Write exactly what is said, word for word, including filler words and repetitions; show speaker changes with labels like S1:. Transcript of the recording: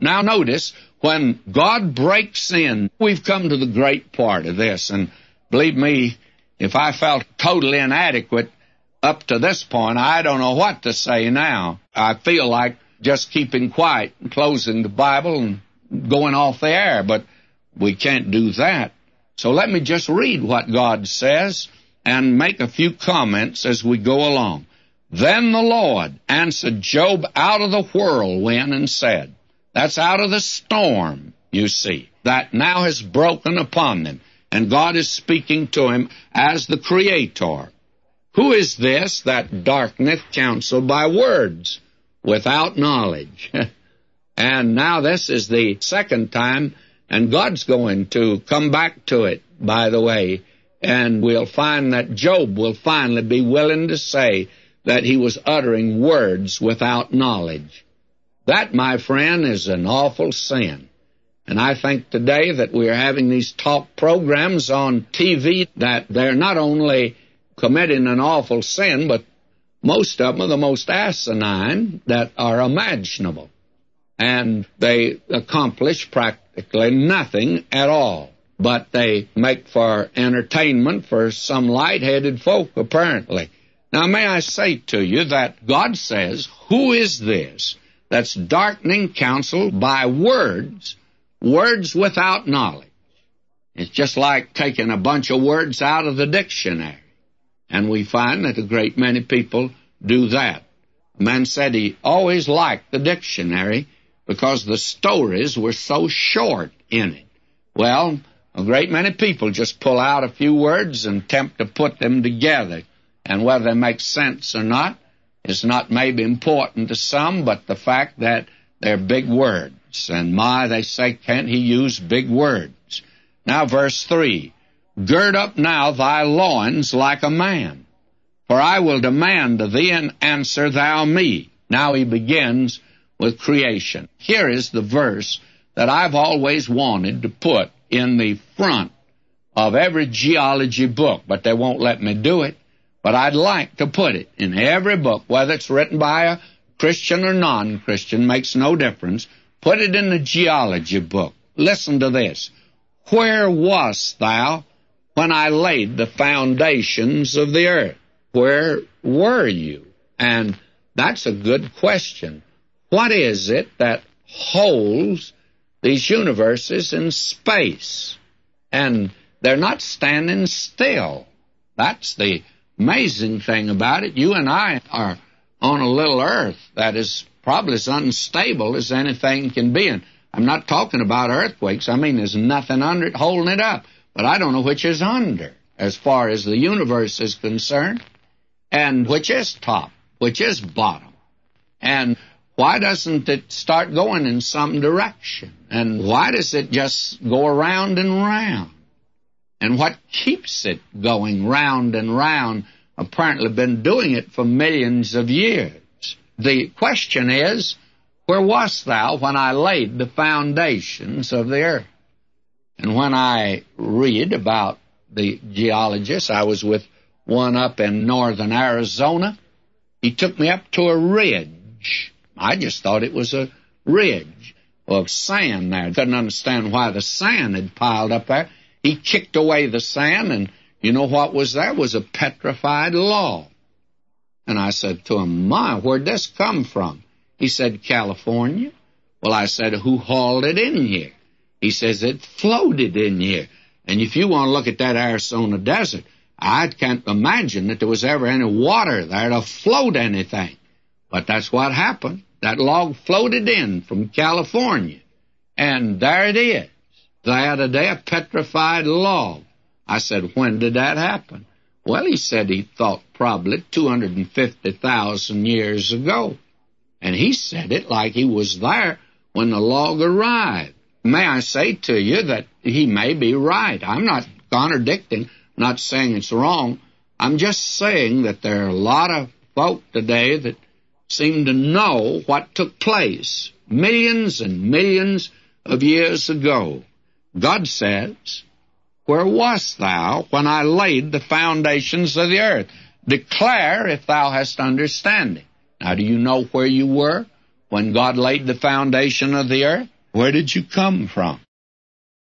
S1: Now notice, when God breaks in, we've come to the great part of this, and believe me, if I felt totally inadequate up to this point, I don't know what to say now. I feel like just keeping quiet and closing the Bible and going off the air, but we can't do that. So let me just read what God says and make a few comments as we go along. Then the Lord answered Job out of the whirlwind and said, that's out of the storm, you see, that now has broken upon them. And God is speaking to him as the Creator. Who is this that darkeneth counsel by words without knowledge? And now this is the second time, and God's going to come back to it, by the way, and we'll find that Job will finally be willing to say that he was uttering words without knowledge. That, my friend, is an awful sin. And I think today that we are having these talk programs on T V that they're not only committing an awful sin, but most of them are the most asinine that are imaginable. And they accomplish practically nothing at all. But they make for entertainment for some light-headed folk, apparently. Now, may I say to you that God says, who is this that's darkening counsel by words, words without knowledge? It's just like taking a bunch of words out of the dictionary. And we find that a great many people do that. A man said he always liked the dictionary because the stories were so short in it. Well, a great many people just pull out a few words and attempt to put them together. And whether they make sense or not is not maybe important to some, but the fact that they're big words. And my, they say, can't he use big words? Now, verse three, gird up now thy loins like a man, for I will demand of thee, and answer thou me. Now he begins with creation. Here is the verse that I've always wanted to put in the front of every geology book, but they won't let me do it. But I'd like to put it in every book, whether it's written by a Christian or non-Christian, makes no difference. Put it in the geology book. Listen to this. Where wast thou when I laid the foundations of the earth? Where were you? And that's a good question. What is it that holds these universes in space? And they're not standing still. That's the amazing thing about it. You and I are on a little earth that is probably as unstable as anything can be. And I'm not talking about earthquakes. I mean, there's nothing under it holding it up. But I don't know which is under as far as the universe is concerned, and which is top, which is bottom. And why doesn't it start going in some direction? And why does it just go around and round? And what keeps it going round and round? Apparently been doing it for millions of years. The question is, where wast thou when I laid the foundations of the earth? And when I read about the geologists, I was with one up in northern Arizona. He took me up to a ridge. I just thought it was a ridge of sand there. Couldn't understand why the sand had piled up there. He kicked away the sand, and you know what was there? It was a petrified log. And I said to him, my, where'd this come from? He said, California. Well, I said, who hauled it in here? He says, it floated in here. And if you want to look at that Arizona desert, I can't imagine that there was ever any water there to float anything. But that's what happened. That log floated in from California. And there it is. There today, a petrified log. I said, when did that happen? Well, he said he thought probably two hundred fifty thousand years ago. And he said it like he was there when the log arrived. May I say to you that he may be right. I'm not contradicting, not saying it's wrong. I'm just saying that there are a lot of folk today that seem to know what took place millions and millions of years ago. God says, where wast thou when I laid the foundations of the earth? Declare if thou hast understanding. Now, do you know where you were when God laid the foundation of the earth? Where did you come from?